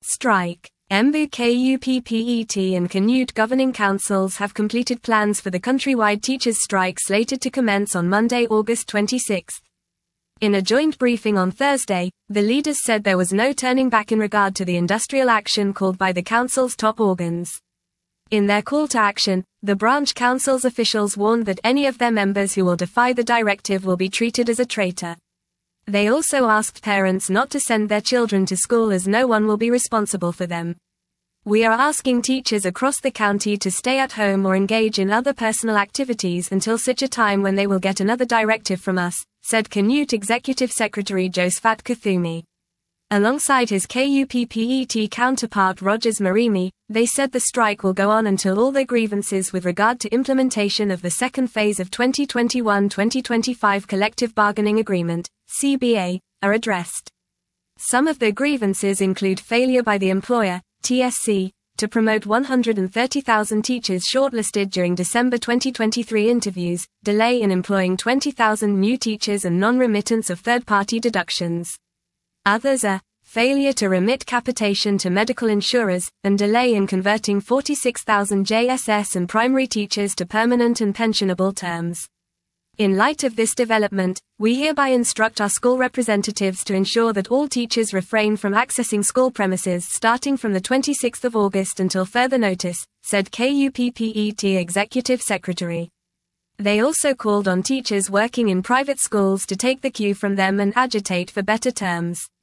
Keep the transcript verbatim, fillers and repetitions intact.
Strike. M B U, K U P P E T and Canute governing councils have completed plans for the countrywide teachers' strike slated to commence on Monday, August twenty-sixth. In a joint briefing on Thursday, the leaders said there was no turning back in regard to the industrial action called by the council's top organs. In their call to action, the branch council's officials warned that any of their members who will defy the directive will be treated as a traitor. They also asked parents not to send their children to school as no one will be responsible for them. We are asking teachers across the county to stay at home or engage in other personal activities until such a time when they will get another directive from us, said Canute Executive Secretary Josephat Kuthumi. Alongside his K U P P E T counterpart Rogers Marimi, they said the strike will go on until all their grievances with regard to implementation of the second phase of twenty twenty-one twenty twenty-five Collective Bargaining Agreement, C B A, are addressed. Some of their grievances include failure by the employer, T S C, to promote one hundred thirty thousand teachers shortlisted during December twenty twenty-three interviews, delay in employing twenty thousand new teachers and non-remittance of third-party deductions. Others are failure to remit capitation to medical insurers, and delay in converting forty-six thousand J S S and primary teachers to permanent and pensionable terms. In light of this development, we hereby instruct our school representatives to ensure that all teachers refrain from accessing school premises starting from the twenty-sixth of August until further notice, said K U P P E T Executive Secretary. They also called on teachers working in private schools to take the cue from them and agitate for better terms.